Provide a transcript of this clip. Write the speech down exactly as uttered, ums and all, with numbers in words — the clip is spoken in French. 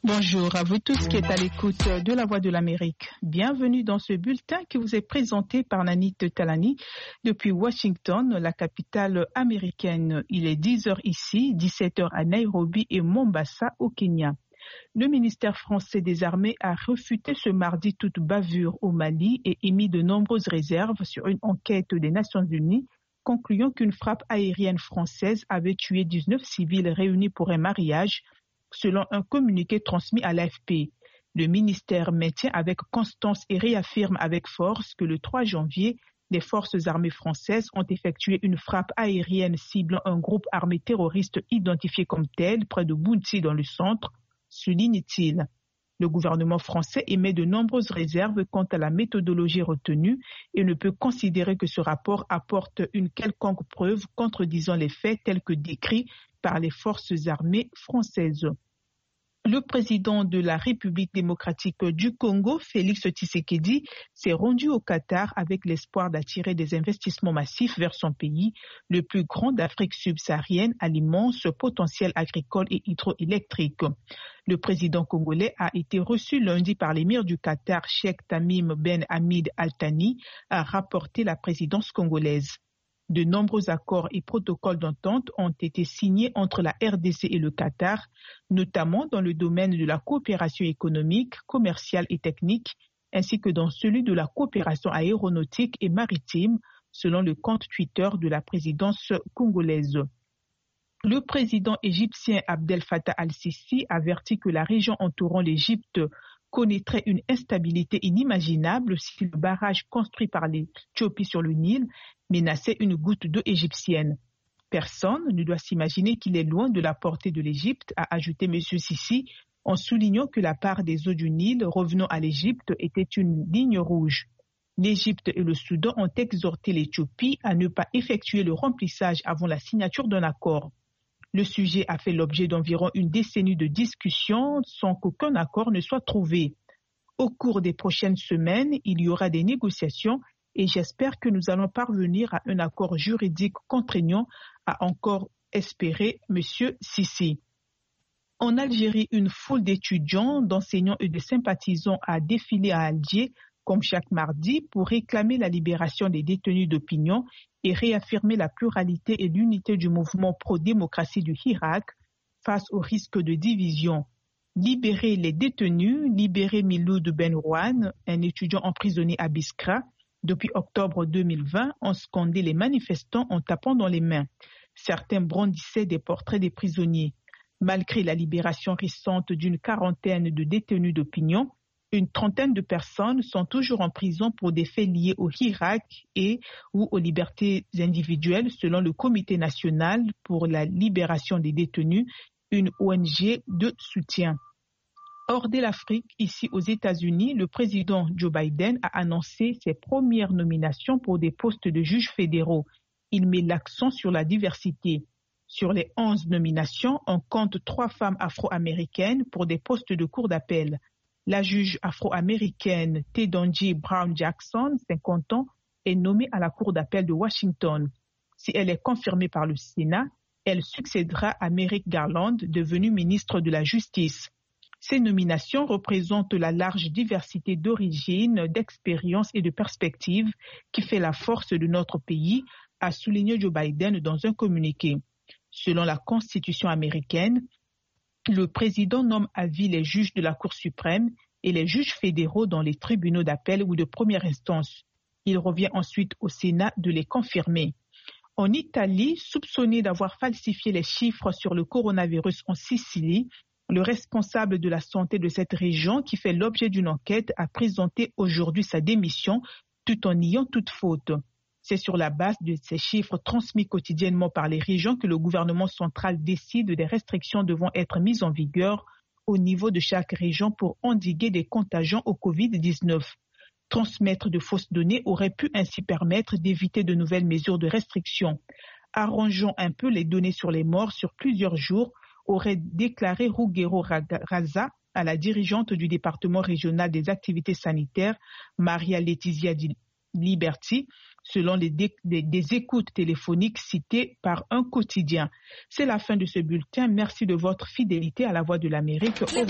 Bonjour à vous tous qui êtes à l'écoute de la Voix de l'Amérique. Bienvenue dans ce bulletin qui vous est présenté par Nanit Talani depuis Washington, la capitale américaine. Il est dix heures ici, dix-sept heures à Nairobi et Mombasa au Kenya. Le ministère français des Armées a refuté ce mardi toute bavure au Mali et émis de nombreuses réserves sur une enquête des Nations Unies concluant qu'une frappe aérienne française avait tué dix-neuf civils réunis pour un mariage, selon un communiqué transmis à l'A F P. Le ministère maintient avec constance et réaffirme avec force que le trois janvier, les forces armées françaises ont effectué une frappe aérienne ciblant un groupe armé terroriste identifié comme tel près de Bounti dans le centre, souligne-t-il. Le gouvernement français émet de nombreuses réserves quant à la méthodologie retenue et ne peut considérer que ce rapport apporte une quelconque preuve contredisant les faits tels que décrits par les forces armées françaises. Le président de la République démocratique du Congo, Félix Tshisekedi, s'est rendu au Qatar avec l'espoir d'attirer des investissements massifs vers son pays, le plus grand d'Afrique subsaharienne à l'immense potentiel agricole et hydroélectrique. Le président congolais a été reçu lundi par l'émir du Qatar, Cheikh Tamim Ben Hamid Al Thani, a rapporté la présidence congolaise. De nombreux accords et protocoles d'entente ont été signés entre la R D C et le Qatar, notamment dans le domaine de la coopération économique, commerciale et technique, ainsi que dans celui de la coopération aéronautique et maritime, selon le compte Twitter de la présidence congolaise. Le président égyptien Abdel Fattah al-Sisi avertit que la région entourant l'Égypte connaîtrait une instabilité inimaginable si le barrage construit par l'Éthiopie sur le Nil menaçait une goutte d'eau égyptienne. Personne ne doit s'imaginer qu'il est loin de la portée de l'Égypte, a ajouté M. Sisi, en soulignant que la part des eaux du Nil revenant à l'Égypte était une ligne rouge. L'Égypte et le Soudan ont exhorté l'Éthiopie à ne pas effectuer le remplissage avant la signature d'un accord. Le sujet a fait l'objet d'environ une décennie de discussions sans qu'aucun accord ne soit trouvé. Au cours des prochaines semaines, il y aura des négociations et j'espère que nous allons parvenir à un accord juridique contraignant, a encore espéré M. Sisi. En Algérie, une foule d'étudiants, d'enseignants et de sympathisants a défilé à Alger, comme chaque mardi, pour réclamer la libération des détenus d'opinion et réaffirmer la pluralité et l'unité du mouvement pro-démocratie du Hirak face au risque de division. Libérer les détenus, libérer Miloud Benrouane, un étudiant emprisonné à Biskra, depuis octobre deux mille vingt, ont scandé les manifestants en tapant dans les mains. Certains brandissaient des portraits des prisonniers. Malgré la libération récente d'une quarantaine de détenus d'opinion, une trentaine de personnes sont toujours en prison pour des faits liés au Hirak et ou aux libertés individuelles, selon le Comité national pour la libération des détenus, une O N G de soutien. Hors de l'Afrique, ici aux États-Unis, le président Joe Biden a annoncé ses premières nominations pour des postes de juges fédéraux. Il met l'accent sur la diversité. Sur les onze nominations, on compte trois femmes afro-américaines pour des postes de cour d'appel. La juge afro-américaine Ketanji Brown Jackson, cinquante ans, est nommée à la Cour d'appel de Washington. Si elle est confirmée par le Sénat, elle succédera à Merrick Garland, devenu ministre de la Justice. Ces nominations représentent la large diversité d'origine, d'expérience et de perspectives qui fait la force de notre pays, a souligné Joe Biden dans un communiqué. Selon la Constitution américaine, le président nomme à vie les juges de la Cour suprême et les juges fédéraux dans les tribunaux d'appel ou de première instance. Il revient ensuite au Sénat de les confirmer. En Italie, soupçonné d'avoir falsifié les chiffres sur le coronavirus en Sicile, le responsable de la santé de cette région, qui fait l'objet d'une enquête, a présenté aujourd'hui sa démission tout en niant toute faute. C'est sur la base de ces chiffres transmis quotidiennement par les régions que le gouvernement central décide des restrictions devant être mises en vigueur au niveau de chaque région pour endiguer des contagions au covid dix-neuf. Transmettre de fausses données aurait pu ainsi permettre d'éviter de nouvelles mesures de restriction. Arrangeons un peu les données sur les morts sur plusieurs jours, aurait déclaré Ruggero Raza à la dirigeante du département régional des activités sanitaires, Maria Letizia Di Liberty, selon les dé- des, des écoutes téléphoniques citées par un quotidien. C'est la fin de ce bulletin. Merci de votre fidélité à la Voix de l'Amérique. Au revoir.